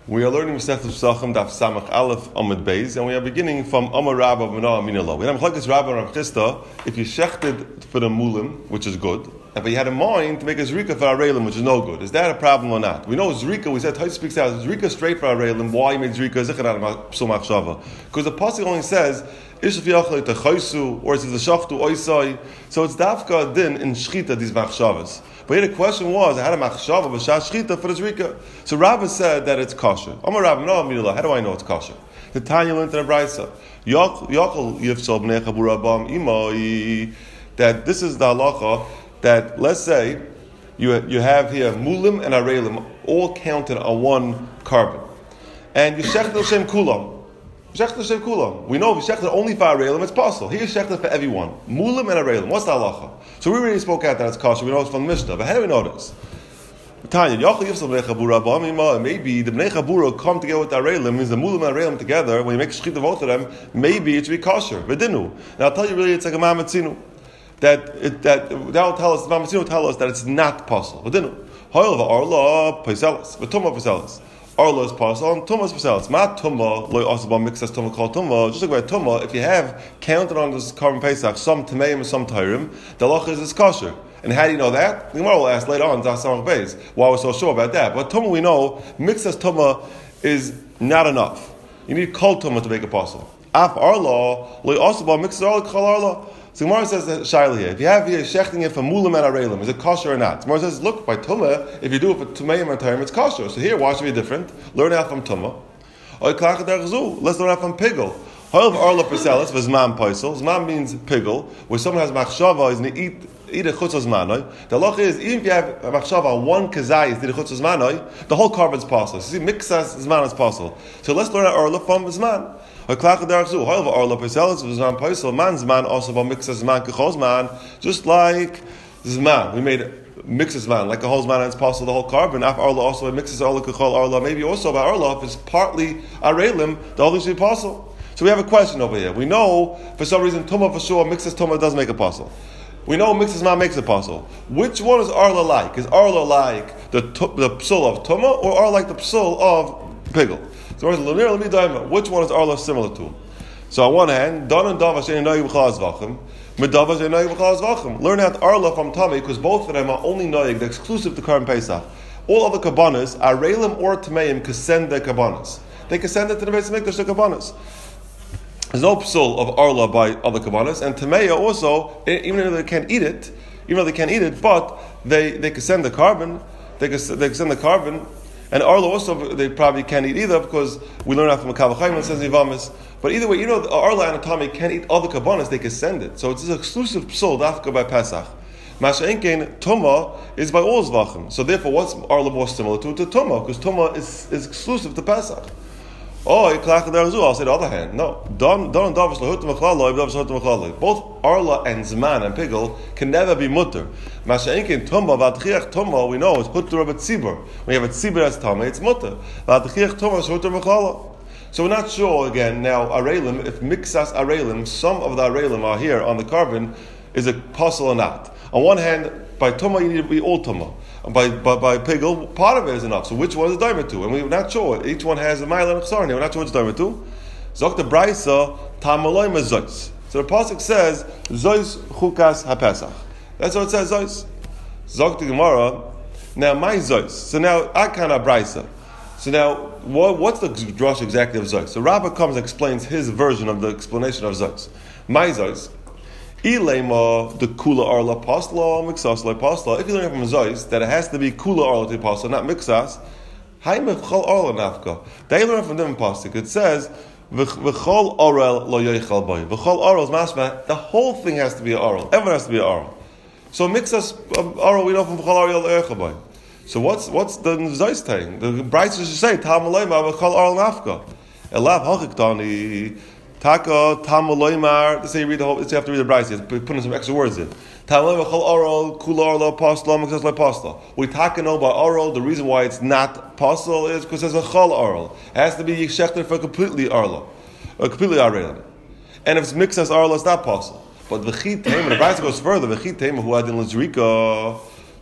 We are learning Masechet Pesachim Daf Samach Aleph Amud Beis, and we are beginning from Amar Rabba Menah Minalo. We have Machlokes Rabba and Rav Chisda. If you shechted for the mulim, which is good, but you had in mind to make a zrika for arelim, which is no good, is that a problem or not? We know zrika. We said Tais speaks out zrika straight for arelim. Why you made zrika zichanat psul machshava? Because the pasuk only says Ishuf Yachal Techaysu, or it says the Shaftu Oisai. So it's Dafka Din in Shchita these machshavas. But here the question was, I had a machshava b'shas shchita for the zrika. So Rabba said that it's kosher. Amar Rabba, no, Milah. How do I know it's kosher? The Tanya learned in the Brisa. Yachal yifsal b'nei chabura bam imai. That this is the halacha that, let's say, you have here mulim and arelim all counted on one carbon, and you shechted l'shem kulam. We know if you shechted only for arelim, it's possible. Here you shechted for everyone. Mulim and arelim. What's the halacha? So we already spoke out that it's kosher. We know it's from the Mishnah. But how do we know this? Maybe the bnei chabura come together with the arelim, means the mulim and arelim together. When you make shechita of both of them, maybe it should be kosher. V'dinu. And I'll tell you, really, it's like a mamatzinu. That will tell us. Mamatzinu will tell us that it's not possible. V'dinu. However, arla paiselas, v'tumah paiselas. Arla is possible, and tumah is paiselas. Ma tumah loy asaba mixas tumah called tumah. Just like by tumah, if you have counted on this carbon pesach some tameim and some tayrim, the halacha is kosher. And how do you know that? The Gemara will ask later on, Zasamach Beis, why we're so sure about that. But tumah we know, mixas tumah is not enough. You need kol tumah to make a possible. Af arla loy asaba mixas arla kol arla. So Gemara says Shaila here, if you have here shechting it for mulim and arelim, is it kosher or not? Gemara says, look, by tumah, if you do it for tumeim and tayrim, it's kosher. So here, why should it be different? Learn out from tumah. Let's learn out from pigel. However, arla perselis for zman paisel. Zman means pigel, where someone has machshava, is going to eat a chutzah zmanoi. The halacha is, even if you have a machshava, one kazai is a chutzah zmanoi, the whole carbon's possible. So see, mixas zman is possible. So let's learn out arla from zman. Just like Zman, we made mixes Zman, like a whole Zman and it's possible the whole carbon. Af Arla also mixes Arla Kechol Arla. Maybe also by Arla, if it's partly Arelim, the whole thing should be possible. So we have a question over here. We know for some reason Tumah for sure, mixes Tumah does make a possible. We know mixes Zman makes it possible. Which one is Arla like? Is Arla like the psul of Tumah or Arla like the psul of Pigel? So which one is Arla similar to? So on one hand, Don and Davash ain't noig b'chal zvachim, Medavash ain't noig b'chal zvachim. Learn out Arla from Tami because both of them are only noig, they're exclusive to Karm Pesach. All other kabbanas, Arelim or Tameim, can send their kabbanas. They can send it to the Beis Mikdash, the kabbanas. There's no psul of Arla by other kabbanas, and Tameya also, even though they can't eat it, but they can send the carbon. They can send the carbon. And Arla also, they probably can't eat either because we learn out from a Kavachayim, it says Yivamis. But either way, Arla and Atami can't eat other kabbanas, they can send it. So it's an exclusive psul, dafka by Pesach. Masha'enkein, Tumah is by all Zvachim. So therefore, what's Arla more similar to Tumah? Because Tumah is exclusive to Pesach. I'll say the other hand. No. Both Arla and Zman and Pigel can never be mutter. Masha'enkin Tumah, we know is hutter of a tzibur. When you have a tzibur as Tameh, it's mutter. Tumah is hutter mechala. So we're not sure again now, Arelim, if mixas Arelim, some of the Arelim are here on the carbon, is it possible or not? On one hand, by Tumah you need to be all Tumah. By Pigel, part of it is enough. So which one is Daimah to? And we're not sure. Each one has a mile and a chsarni. We're not sure which Daimah to. Zok the Braisa, Tamaloim is Zois. So the pasuk says, Zois chukas hapesach. That's what it says, Zois. Zok the Gemara, now my Zois. So now, Akana Braisa. So now, what's the drush exactly of Zois? So Rabbah comes and explains his version of the explanation of Zois. My Zois. Ilema the kula arla pasla mixas like pasla. If you learn from Zois that it has to be kula arla to pasla, not mixas, haimechal arla nafka. They learn from them pasuk. It says v'chol arel lo yoichal bay. V'chol arel is mashma. The whole thing has to be an arel. Everyone has to be an arel. So mixas arel we know from v'chol arel lo yoichal bay. So what's the Zois thing? The Brayta should say tam leima v'chol arel nafka. Elav hachiktani. Taka tamaloymar. Let's say you read the whole. You have to read the Brayta. Putting some extra words in. Tamaloymar chol oral kula orla pasla mixas like pasla. We taka know by oral. The reason why it's not pasla is because there's a chol oral. It has to be yishechted for completely orla, or completely arelim. And if it's mixas orla, it's not pasla. But the chit tema. The Brayta goes further. The chit tema who had in lazrika.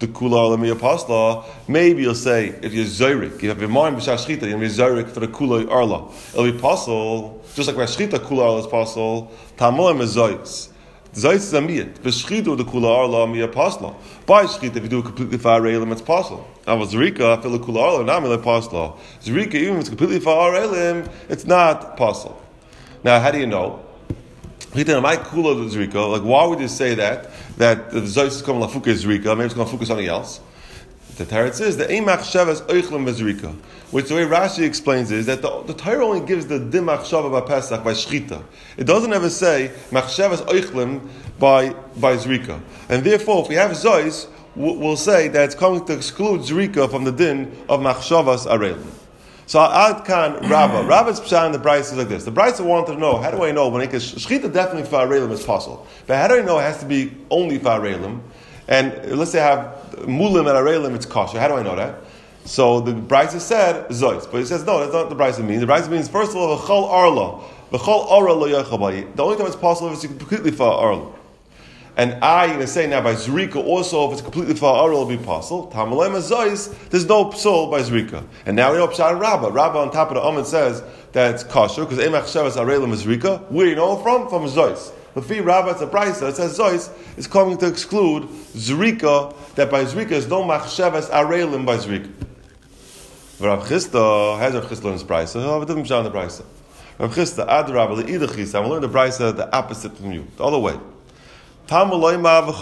the kula arla miya pasla, maybe you'll say, if you're zorik, you have your mind b'shas shchita, you're zorik for the kula arla. It'll be possible, just like by shchita kula arla is possible, tamoim is zois. Zois is a miyat. B'shchita the kula arla miya pasla. By shchita, if you do it completely far elim, it's possible. Now with zrika, I feel the kula arla, not miya pasla. Zrika, even if it's completely far elim, it's not possible. Now, how do you know? Like, why would you say that the Zois is coming lafuka zrika? Maybe it's going to focus on something else. The Teretz says the Eimach Shavas Oichlim Bezrika, which the way Rashi explains is that the Torah only gives the Dim Machshava by Pesach by Shchita. It doesn't ever say Machshavas Oichlim by Zrika, and therefore, if we have Zois, we'll say that it's coming to exclude Zrika from the Din of Machshavas Arelim. So Ad Kan Rabba's pshat in the Brisa is like this. The Brisa wanted to know, how do I know when Shchita definitely for Arelim is possible, but how do I know it has to be only for Arelim? And let's say I have Mulim and Arelim, it's kosher. How do I know that? So the Brisa said Zois, but he says no, that's not what the Brisa means. The Brisa means first of all V'chol Arla, V'chol Arla lo yochabai. The only time it's possible is completely for Arla. And I'm going to say now by Zrika also, if it's completely for Arla, it'll be possible. Tamalema Zois, there's no psul by Zrika. And now we know Pshat and Rabbah. Rabbah on top of the Amid says that it's kosher, because Eimach Shavas Arelim is Zrika. Where do you know from? From Zois. But for Rabbah, it's a Brisa. It says Zois is coming to exclude Zrika, that by Zrika is no Machshavas Arelim by Zrika. Rav Chisda has Rav Chisda in his Brisa. He'll have a different Pshat in the Brisa. Rav Chisda, Ad Rabbah, Le'idachis. I'm going to learn the Brisa the opposite from you, the other way. I agree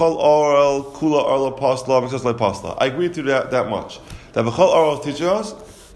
to that much. That V'chol Oral teaches us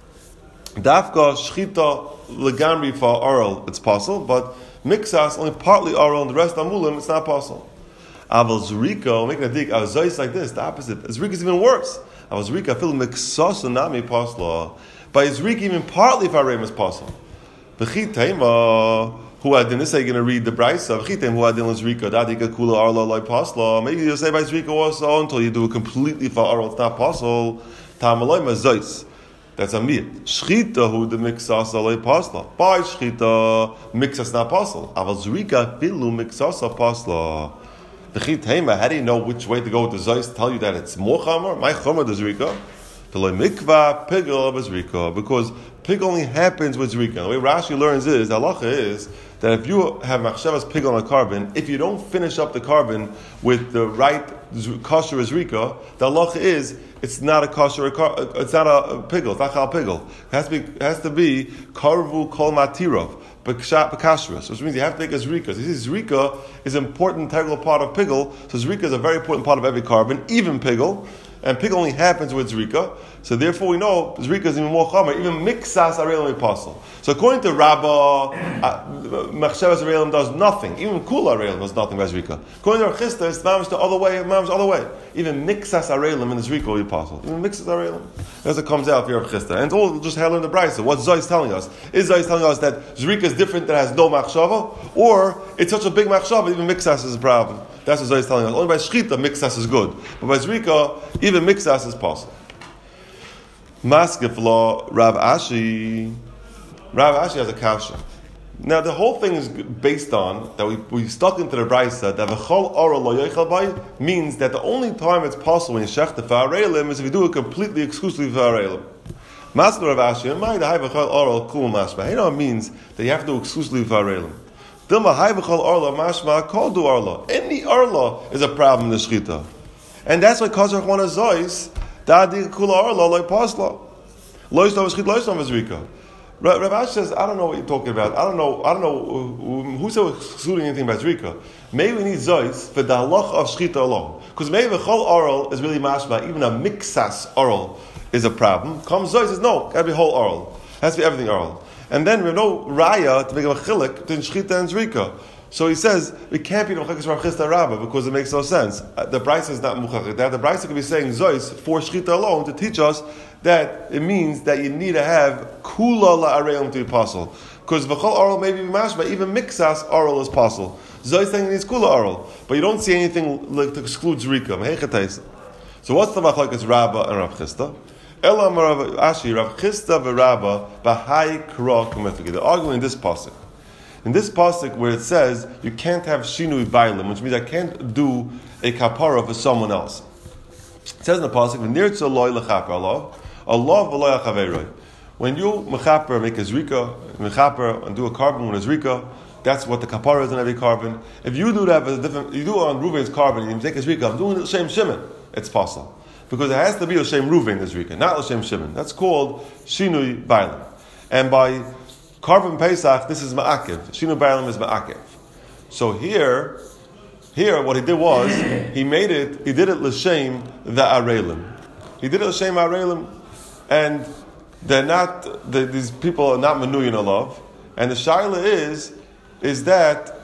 Dafka Shchita Legamri for Oral, it's possible, but Mixas only partly Oral and the rest Amulim, it's not possible. Aval Zrika, making a dig, Zois like this, the opposite. Zrika is even worse. Aval Zrika, I feel Mixas and Nami Pasla. By Zrika, even partly for Arim is possible. B'chitema. Who had this? Are you going to read the Brisa? Who had Zrika? Dadika Kula Arla Lai Pasla. Maybe you'll say by Zrika also until you do it completely for Arla. It's not possible. Tamaloi Mazois. That's a mir. Shchita who the Mixas Lai Pasla. By Shchita Mixas not possible. Aval Zrika Pilu Mixasa Pasla. B'chitema. How do you know which way to go with the Zois? Tell you that it's more Chamar. My Chamar the Zrika. Mikva Pigel of Zrika, because pig only happens with Zrika. The way Rashi learns is, halacha is that if you have machshavas pig on a carbon, if you don't finish up the carbon with the right kosher Zrika, the halacha is it's not a kosher, it's not a pigel, it's not chal pigel. It has to be karvu kol matirov. Bakashrus, which means you have to make a zrika. So you see, zrika is an important integral part of pigel. So zrika is a very important part of every carbon, even pigel. And pig only happens with zrika. So therefore we know zrika is even more chamer. Even mixas arelim apostle. So according to Rabbah, machshavas arelim does nothing. Even kula arelim does nothing by zrika. According to Rav Chisda, it's mamish the other way. Mamish the other way. Even mixas arelim in the zrika will be apostle. Even mixas arelim. As it comes out for Rav Chisda, and it's all just hell in the brisa. What Zoy is telling us is Zoy is telling us that zrika is different, that has no machshava, or it's such a big machshava, even mixas is a problem. That's what Zoy is telling us. Only by shchita mixas is good, but by zrika even mixas is possible. Maskef law, Rav Ashi. Rav Ashi has a kasha. Now the whole thing is based on that we stuck into the brisa that v'chol ora lo yochel bay means that the only time it's possible in shechta fa'areilim is if you do it completely exclusively fa'areilim. Maskef Rav Ashi, my the v'chol ora kul mashma. You know it means that you have to do exclusively fa'areilim. Dilma hay v'chol ora mashma kol du arla. Any arla is a problem in the shechita, and that's why Kazach one is zois. Dadi kula arla like pasla. Loistam v'schit loistam v'zrika. Rav Ashi says, I don't know what you're talking about. I don't know who said we're excluding anything about zrika. Maybe we need zois for the halach of shchita alone. Because maybe the chol oral is really mashma. Even a mixas oral is a problem. Comes zois says no, gotta be whole oral. Has to be everything oral. And then we have no raya to make a chilik between shchita and zrika. So he says we can't be Mechakis Rav Chisda Rabbah because it makes no sense. The Brisa is not Mechakis. The Brisa could be saying Zois for Shchita alone to teach us that it means that you need to have Kula La'areim to be possible. Because V'chol Oral may be mashma, even Mixas Oral is possible. Zois saying it needs Kula Oral, but you don't see anything like to exclude Zrika. So what's the Mechakis Rabbah and Rav Chisda? Elam Rav Ashi, Rav Chisda v'Rabbah B'hai Kra Kumefiki. They're arguing this pasuk. In this pasuk where it says you can't have shinui bailim, which means I can't do a kapara for someone else. It says in the pasuk, "V'nirtza loy lechaper Allah, Allah v'loy achaveiroi." When you mechaper make a zrika, mechaper and do a carbon with a zrika, that's what the kapara is on every carbon. If you do that, you do it on Reuven's carbon, and you take a zrika, I'm doing l'shem Shimon. It's possible because it has to be l'shem Reuven the zrika, not l'shem Shimon. That's called shinui bailam. And by carbon pesach, this is ma'akev. Shinui bailam is ma'akev. So here, what he did was he did it l'shem the arelim. He did it l'shem arelim, and these people are not menuyin alav. And the shaila is that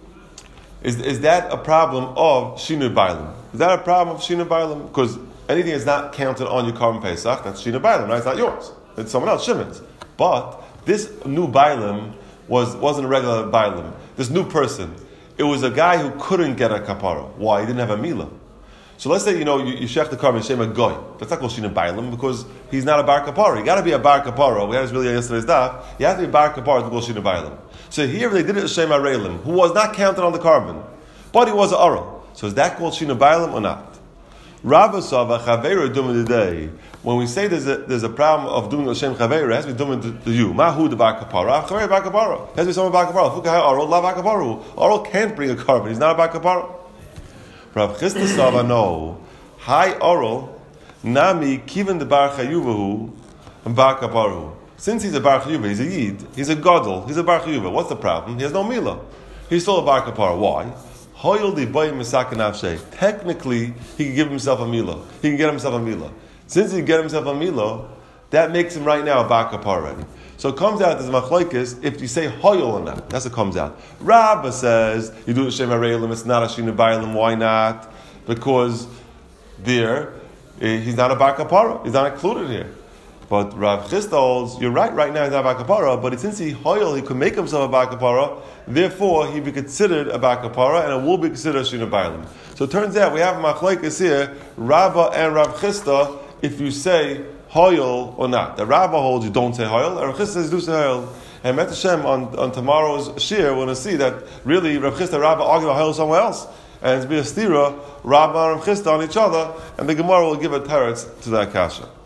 a problem of shinui bailam? Is that a problem of shinui bailam? Because anything that's not counted on your carbon pesach, that's shinui bailam, right? It's not yours. It's someone else, Shimon's. But this new bailam wasn't a regular bailam. This new person, it was a guy who couldn't get a kapara. Why? He didn't have a milah. So let's say, you shech the carbon, shem a goy. That's not called shinui bailam because he's not a bar kapara. You got to be a bar kapara. We had this really yesterday's daf. You have to be a bar kapara to call shinui bailam. So here they did it shem arelim, who was not counted on the carbon, but he was an aral. So is that called shinui bailam or not? Rabba Sava Chaveira Dumin today. When we say there's a problem of doing Hashem Chaveira, it has to be doing to you. Mahu the bar kapara, Chaveira bar kapara. It has to be someone bar kapara. Fukah aral la bar kaparu. Aral can't bring a carbon. He's not a bar kapara. Rav Chisda Sava no. Hi aral nami kiven the bar chayuvahu and bar kaparu. Since he's a bar chayuva, he's a yid. He's a gadol. He's a bar chayuva. What's the problem? He has no milah. He's still a bar kapara. Why? Technically, he can give himself a milah. He can get himself a milah. Since he can get himself a milah, that makes him right now a bar kapara already. So it comes out as machlokes if you say hoyol or not. That's what comes out. Rabba says you do the shem arelim. It's not a shinui bailam. Why not? Because he's not a bar kapara. He's not included here. But Rav Chisda holds, you're right now he's not a bar kapara, but since he could make himself a bar kapara, therefore he be considered a bar kapara, and it will be considered a shinui bailam. So it turns out we have machlokes here, Rabba and Rav Chisda, if you say hoyel or not. The Rabba holds you don't say hoyel, and Rav Chisda says do say hoyel. And Met Hashem on tomorrow's shir, we're going to see that really Rav Chisda and Rabba argue about hoyel somewhere else, and it's be a stira, Rabba and Rav Chisda on each other, and the Gemara will give a teretz to that kasha.